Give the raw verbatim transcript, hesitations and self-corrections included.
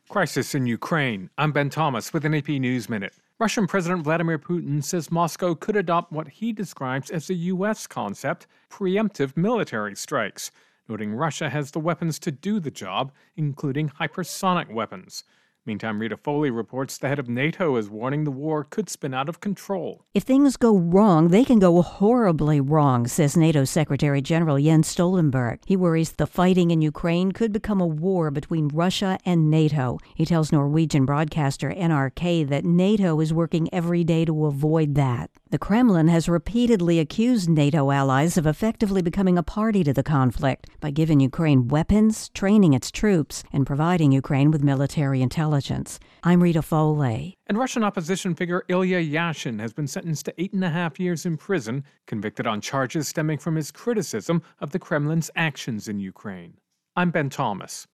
Crisis in Ukraine. I'm Ben Thomas with an A P News Minute. Russian President Vladimir Putin says Moscow could adopt what he describes as a U S concept, preemptive military strikes, noting Russia has the weapons to do the job, including hypersonic weapons. Meantime, Rita Foley reports the head of NATO is warning the war could spin out of control. If things go wrong, they can go horribly wrong, says NATO Secretary General Jens Stoltenberg. He worries the fighting in Ukraine could become a war between Russia and NATO. He tells Norwegian broadcaster N R K that NATO is working every day to avoid that. The Kremlin has repeatedly accused NATO allies of effectively becoming a party to the conflict by giving Ukraine weapons, training its troops, and providing Ukraine with military intelligence. I'm Rita Foley. And Russian opposition figure Ilya Yashin has been sentenced to eight and a half years in prison, convicted on charges stemming from his criticism of the Kremlin's actions in Ukraine. I'm Ben Thomas.